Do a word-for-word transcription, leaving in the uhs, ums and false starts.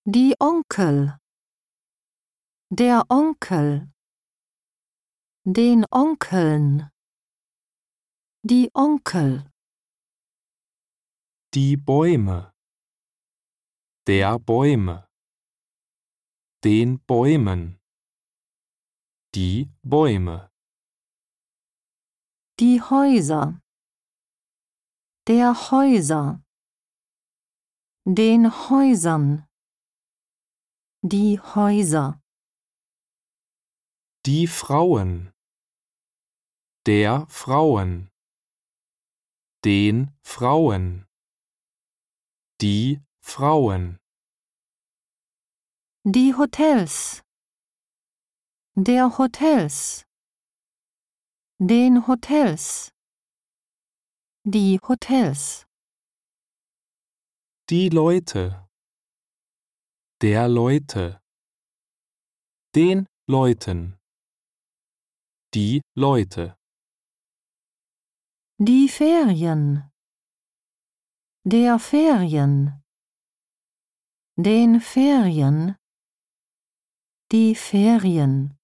Die Onkel. Der Onkel. Den Onkeln. Die Onkel. Die Bäume. Der Bäume. Den Bäumen. Die Bäume. Die Häuser. Der Häuser. Den Häusern. Die Häuser. Die Frauen. Der Frauen. Den Frauen. Die Frauen. Die Hotels. Der Hotels. Den Hotels. Die Hotels. Die Leute. Der Leute. Den Leuten. Die Leute. Die Ferien. Der Ferien. Den Ferien. Die Ferien.